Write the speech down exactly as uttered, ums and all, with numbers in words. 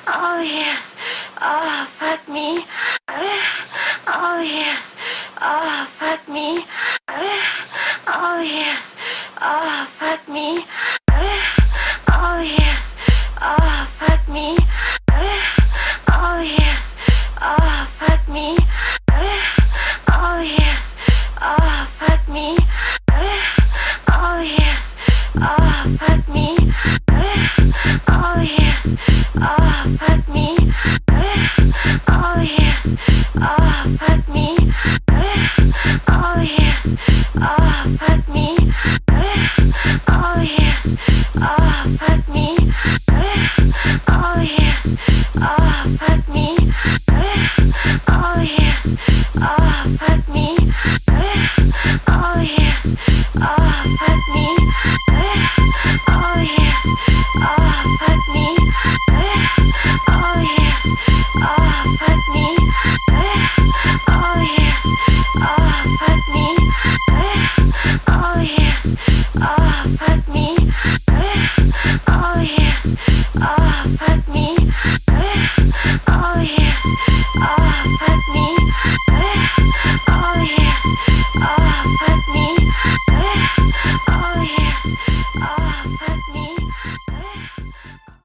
Oh yeah. Oh, fuck me. Oh yeah. Oh, fuck me. Oh yeah. Oh, fuck me. Oh yeah. Oh, fuck me. Oh yeah. Oh, fuck me. Oh yeah. Oh, fuck me. Oh yeah. Oh, fuck me. Oh yeah. Oh, fuck me. Oh yeah. Oh, fuck me. Oh yeah. Oh, fuck me. Oh yeah. Oh, fuck me. Oh yeah. Oh, fuck me. Oh yeah. Oh, fuck me. Oh yeah. Oh, fuck me. Oh yeah. Oh, fuck me. Oh